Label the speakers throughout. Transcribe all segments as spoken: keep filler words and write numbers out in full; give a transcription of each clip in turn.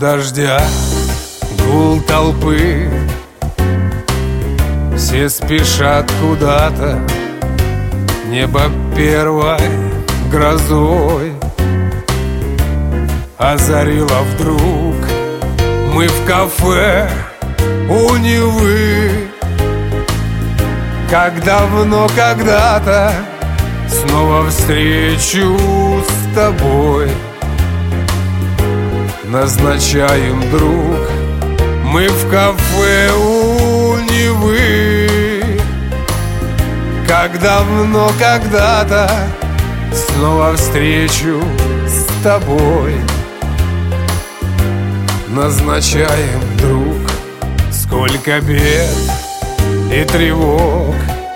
Speaker 1: дождя, гул толпы, все спешат куда-то, небо первой грозой озарило вдруг. Мы в кафе у Невы, как давно когда-то снова встречу с тобой назначаем, друг. Мы в кафе у Невы, как давно когда-то снова встречу с тобой назначаем, друг. Сколько бед и тревог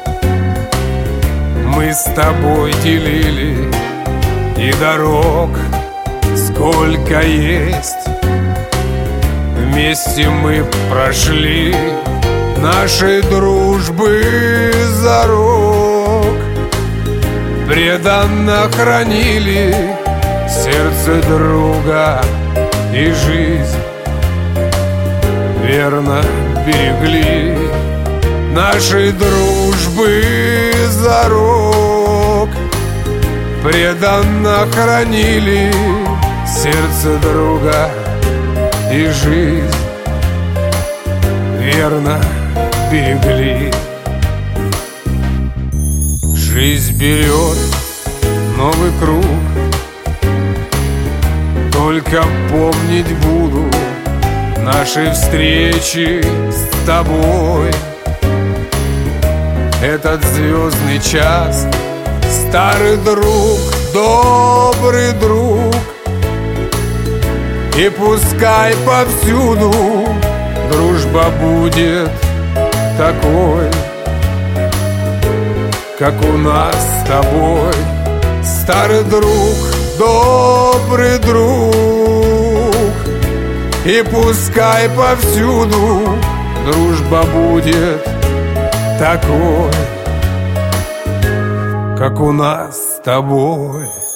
Speaker 1: мы с тобой делили, и дорог сколько есть вместе мы прошли, нашей дружбы зарок преданно хранили сердце друга и жизнь верно берегли, нашей дружбы зарок преданно хранили сердце друга и жизнь верно берегли. Жизнь берет новый круг, только помнить буду наши встречи с тобой. Этот звездный час, старый друг, добрый друг, и пускай повсюду дружба будет такой, как у нас с тобой. Старый друг, добрый друг, и пускай повсюду дружба будет такой, как у нас с тобой.